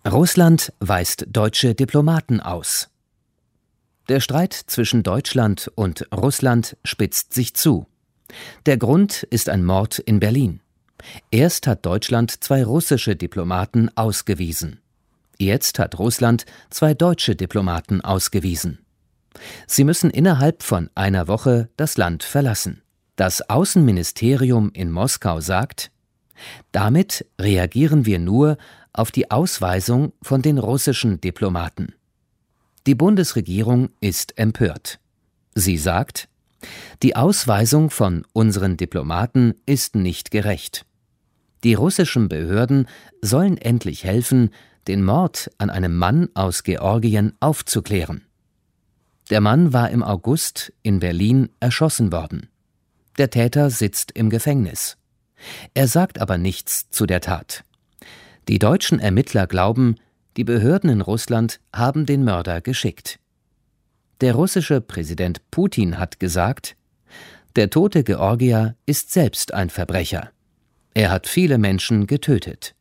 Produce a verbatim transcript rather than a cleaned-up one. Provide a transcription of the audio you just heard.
Russland weist deutsche Diplomaten aus. Der Streit zwischen Deutschland und Russland spitzt sich zu. Der Grund ist ein Mord in Berlin. Erst hat Deutschland zwei russische Diplomaten ausgewiesen. Jetzt hat Russland zwei deutsche Diplomaten ausgewiesen. Sie müssen innerhalb von einer Woche das Land verlassen. Das Außenministerium in Moskau sagt: Damit reagieren wir nur auf die Ausweisung von den russischen Diplomaten. Die Bundesregierung ist empört. Sie sagt: Die Ausweisung von unseren Diplomaten ist nicht gerecht. Die russischen Behörden sollen endlich helfen, den Mord an einem Mann aus Georgien aufzuklären. Der Mann war im August in Berlin erschossen worden. Der Täter sitzt im Gefängnis. Er sagt aber nichts zu der Tat. Die deutschen Ermittler glauben, die Behörden in Russland haben den Mörder geschickt. Der russische Präsident Putin hat gesagt: Der tote Georgier ist selbst ein Verbrecher. Er hat viele Menschen getötet.